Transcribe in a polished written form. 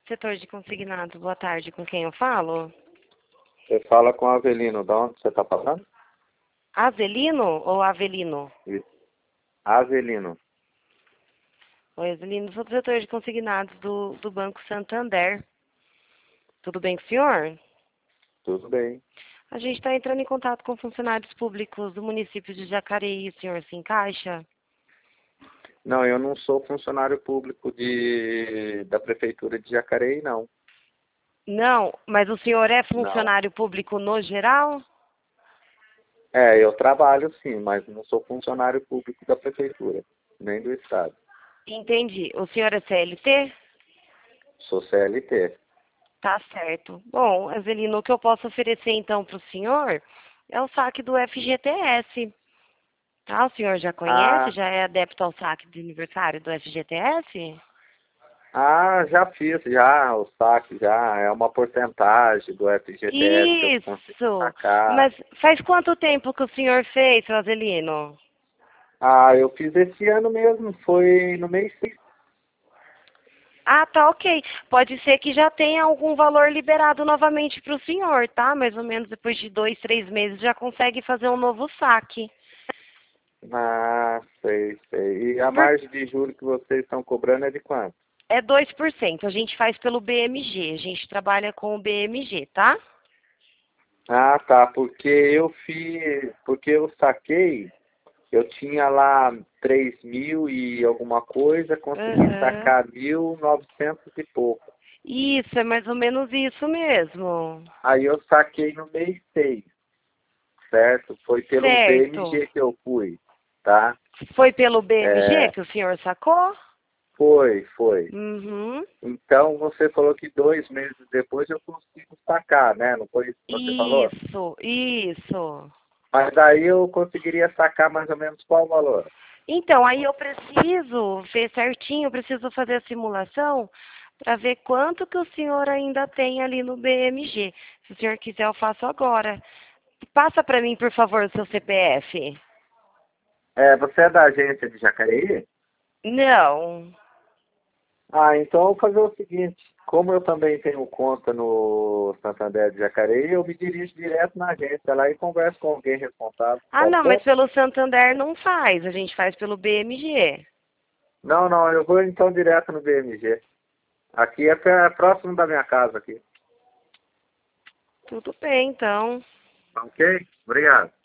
Setor de consignados, boa tarde. Com quem eu falo? Você fala com o Avelino. De onde você está falando? Azelino ou Avelino? Isso. Avelino. Oi, Azelino, sou do setor de consignados do Banco Santander. Tudo bem com o senhor? Tudo bem. A gente está entrando em contato com funcionários públicos do município de Jacareí. O senhor se encaixa? Não, eu não sou funcionário público da Prefeitura de Jacareí, não. Não, mas o senhor é Não. funcionário público no geral? Eu trabalho sim, mas não sou funcionário público da Prefeitura, nem do Estado. Entendi. O senhor é CLT? Sou CLT. Tá certo. Bom, Azelino, o que eu posso oferecer então para o senhor é o saque do FGTS. Tá? O senhor já conhece? Ah, Já é adepto ao saque de aniversário do FGTS? já fiz, já, o saque já, é uma porcentagem do FGTS que eu consigo Isso! sacar. Mas faz quanto tempo que o senhor fez, seu Azelino? Eu fiz esse ano mesmo, foi no mês 6. Ah, tá ok. Pode ser que já tenha algum valor liberado novamente para o senhor, tá? Mais ou menos depois de 2, 3 meses já consegue fazer um novo saque. Sei. E a Por- margem de juros que vocês estão cobrando é de quanto? É 2%. A gente faz pelo BMG. A gente trabalha com o BMG, tá? Ah, tá, porque eu saquei, eu tinha lá 3.000 e alguma coisa, consegui Aham. sacar 1.900 e pouco. Isso, é mais ou menos isso mesmo. Aí eu saquei no mês 6, certo? Foi pelo Certo. BMG que eu fui, tá? Foi pelo BMG É, que o senhor sacou? foi. Uhum. Então você falou que 2 meses depois eu consigo sacar, né? Não foi isso que você falou? Isso. Mas daí eu conseguiria sacar mais ou menos qual o valor? Então, aí eu preciso ver certinho, eu preciso fazer a simulação para ver quanto que o senhor ainda tem ali no BMG. Se o senhor quiser, eu faço agora. Passa para mim, por favor, o seu CPF. Você é da agência de Jacareí? Não. Então eu vou fazer o seguinte, como eu também tenho conta no Santander de Jacareí, eu me dirijo direto na agência lá e converso com alguém responsável, Ah, pode não, mas ser? pelo Santander não faz, a gente faz pelo BMG. Não, eu vou então direto no BMG. Aqui próximo da minha casa aqui. Tudo bem, então. Ok? Obrigado.